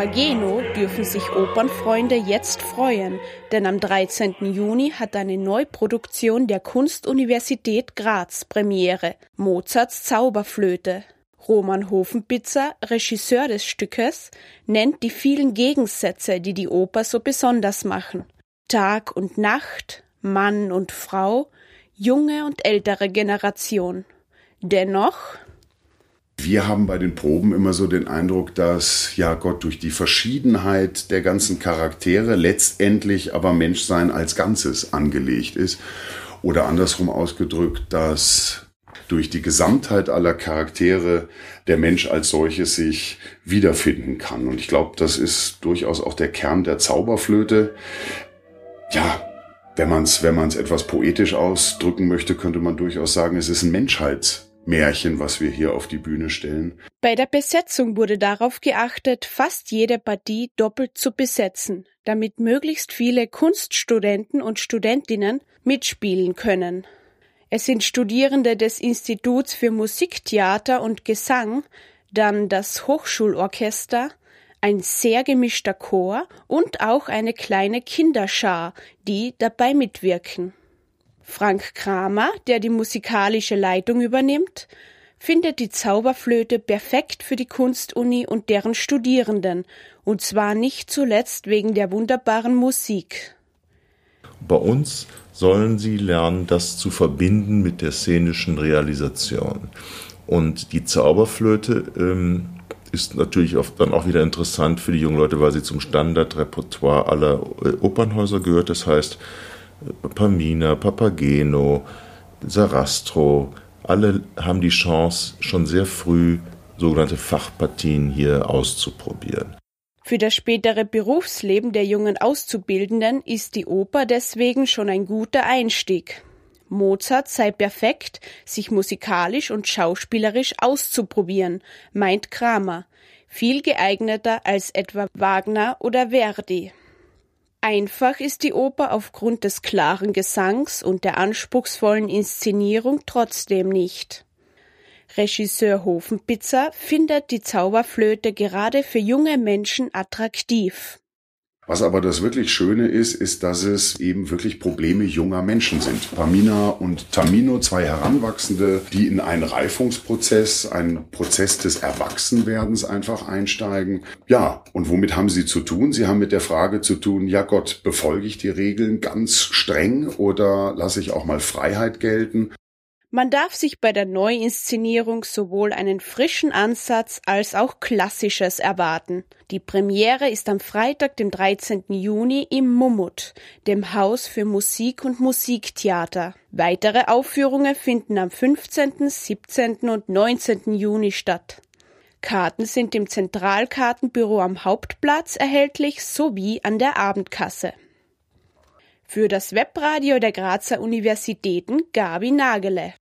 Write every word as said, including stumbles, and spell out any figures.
Papageno dürfen sich Opernfreunde jetzt freuen, denn am dreizehnten Juni hat eine Neuproduktion der Kunstuniversität Graz Premiere, Mozarts Zauberflöte. Roman Hofenpitzer, Regisseur des Stückes, nennt die vielen Gegensätze, die die Oper so besonders machen. Tag und Nacht, Mann und Frau, junge und ältere Generation. Dennoch: Wir haben bei den Proben immer so den Eindruck, dass, ja Gott, durch die Verschiedenheit der ganzen Charaktere letztendlich aber Menschsein als Ganzes angelegt ist. Oder andersrum ausgedrückt, dass durch die Gesamtheit aller Charaktere der Mensch als solches sich wiederfinden kann. Und ich glaube, das ist durchaus auch der Kern der Zauberflöte. Ja, wenn man es wenn man es etwas poetisch ausdrücken möchte, könnte man durchaus sagen, es ist ein Menschheitsmärchen, was wir hier auf die Bühne stellen. Bei der Besetzung wurde darauf geachtet, fast jede Partie doppelt zu besetzen, damit möglichst viele Kunststudenten und Studentinnen mitspielen können. Es sind Studierende des Instituts für Musik, Theater und Gesang, dann das Hochschulorchester, ein sehr gemischter Chor und auch eine kleine Kinderschar, die dabei mitwirken. Frank Kramer, der die musikalische Leitung übernimmt, findet die Zauberflöte perfekt für die Kunstuni und deren Studierenden, und zwar nicht zuletzt wegen der wunderbaren Musik. Bei uns sollen sie lernen, das zu verbinden mit der szenischen Realisation. Und die Zauberflöte ähm, ist natürlich oft dann auch wieder interessant für die jungen Leute, weil sie zum Standardrepertoire aller Opernhäuser gehört. Das heißt, Pamina, Papageno, Sarastro, alle haben die Chance, schon sehr früh sogenannte Fachpartien hier auszuprobieren. Für das spätere Berufsleben der jungen Auszubildenden ist die Oper deswegen schon ein guter Einstieg. Mozart sei perfekt, sich musikalisch und schauspielerisch auszuprobieren, meint Kramer, viel geeigneter als etwa Wagner oder Verdi. Einfach ist die Oper aufgrund des klaren Gesangs und der anspruchsvollen Inszenierung trotzdem nicht. Regisseur Hofenpitzer findet die Zauberflöte gerade für junge Menschen attraktiv. Was aber das wirklich Schöne ist, ist, dass es eben wirklich Probleme junger Menschen sind. Pamina und Tamino, zwei Heranwachsende, die in einen Reifungsprozess, einen Prozess des Erwachsenwerdens einfach einsteigen. Ja, und womit haben sie zu tun? Sie haben mit der Frage zu tun, ja Gott, befolge ich die Regeln ganz streng oder lasse ich auch mal Freiheit gelten? Man darf sich bei der Neuinszenierung sowohl einen frischen Ansatz als auch Klassisches erwarten. Die Premiere ist am Freitag, dem dreizehnten Juni im Mummut, dem Haus für Musik und Musiktheater. Weitere Aufführungen finden am fünfzehnten, siebzehnten und neunzehnten Juni statt. Karten sind im Zentralkartenbüro am Hauptplatz erhältlich sowie an der Abendkasse. Für das Webradio der Grazer Universitäten Gabi Nagele.